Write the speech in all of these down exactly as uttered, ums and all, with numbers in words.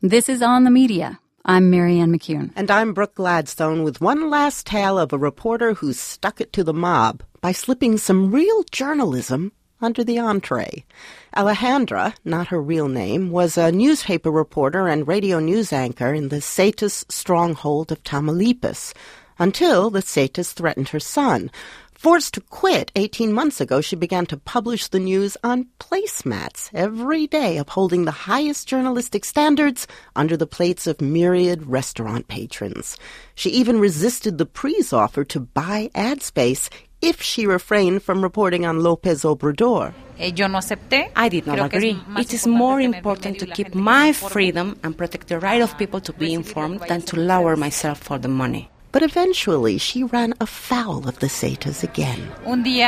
This is On the Media. I'm Marianne McCune. And I'm Brooke Gladstone with one last tale of a reporter who stuck it to the mob by slipping some real journalism under the entree. Alejandra, not her real name, was a newspaper reporter and radio news anchor in the Zetas stronghold of Tamaulipas, until the Zetas threatened her son. Forced to quit eighteen months ago, she began to publish the news on placemats every day, upholding the highest journalistic standards under the plates of myriad restaurant patrons. She even resisted the Pri's offer to buy ad space if she refrained from reporting on López Obrador. I did not agree. It is more important to keep my freedom and protect the right of people to be informed than to lower myself for the money. But eventually, she ran afoul of the Zetas again. One day,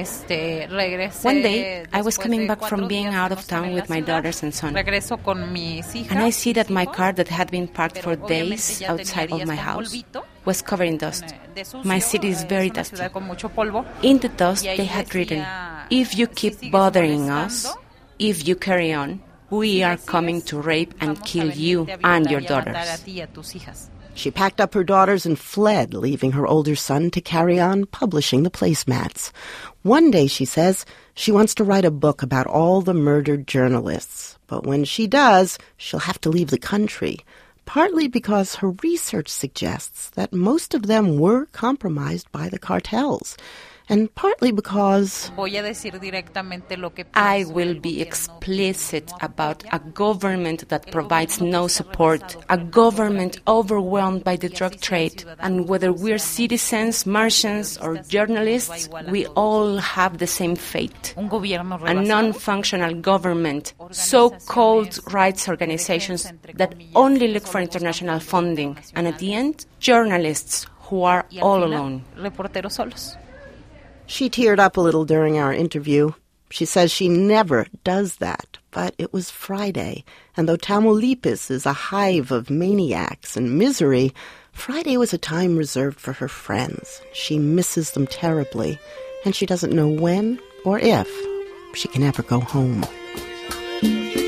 I was coming back from being out of town with my daughters and son. And I see that my car that had been parked for days outside of my house was covered in dust. My city is very dusty. In the dust, they had written, "If you keep bothering us, if you carry on, we are coming to rape and kill you and your daughters." She packed up her daughters and fled, leaving her older son to carry on publishing the placemats. One day, she says, she wants to write a book about all the murdered journalists. But when she does, she'll have to leave the country, partly because her research suggests that most of them were compromised by the cartels, and partly because I will be explicit about a government that provides no support, a government overwhelmed by the drug trade, and whether we're citizens, merchants, or journalists, we all have the same fate. A non-functional government, so-called rights organizations that only look for international funding, and at the end, journalists who are all alone. She teared up a little during our interview. She says she never does that, but it was Friday, and though Tamaulipas is a hive of maniacs and misery, Friday was a time reserved for her friends. She misses them terribly, and she doesn't know when or if she can ever go home.